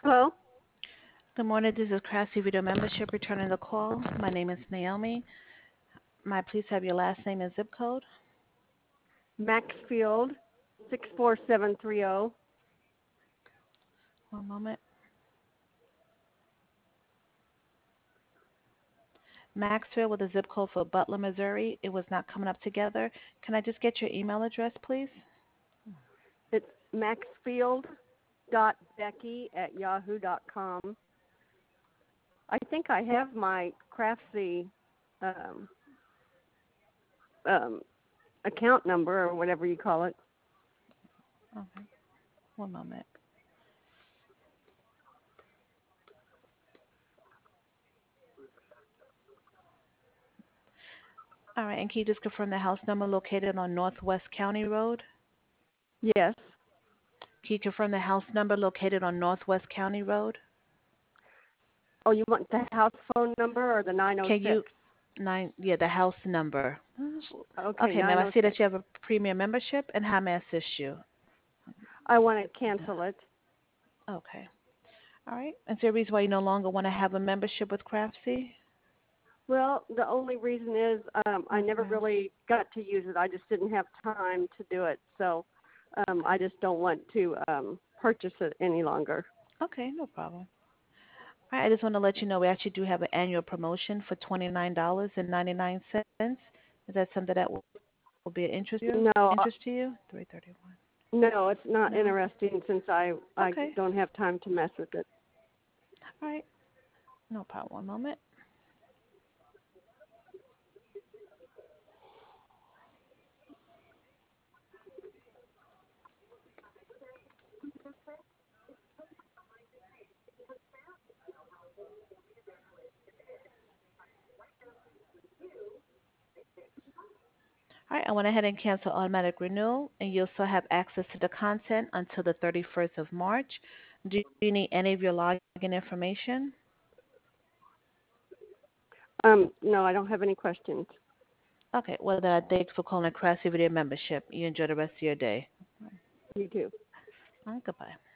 Hello? Good morning. This is Craftsy Video Membership returning the call. My name is Naomi. May I please have your last name and zip code? Maxfield, 64730. One moment. Maxfield with a zip code for Butler, Missouri. It was not coming up together. Can I just get your email address, please? It's maxfield.becky@yahoo.com. I think I have my Craftsy um, um, account number or whatever you call it. Okay. One moment. All right. And can you just confirm the house number located on Northwest County Road? Yes. Can you confirm the house number located on Northwest County Road? Oh, you want the house phone number or the Can 906? you the house number. Okay, Okay, ma'am. I see 906. that you have a premium membership, and how may I assist you? I want to cancel it. Okay. All right. Is there a reason why you no longer want to have a membership with Craftsy? Well, the only reason is I never Okay. really got to use it. I just didn't have time to do it. So I just don't want to purchase it any longer. Okay, no problem. All right, I just want to let you know we actually do have an annual promotion for $29.99. Is that something that will be an No, interest to you? 331. no, it's not No. interesting since I Okay. don't have time to mess with it. All right. No problem. One moment. All right, I went ahead and cancel automatic renewal, and you'll still have access to the content until the 31st of March. Do you need any of your login information? No, I don't have any questions. Okay, well then I thank you for calling Craftsy Video Membership. You enjoy the rest of your day. You do. All right, goodbye.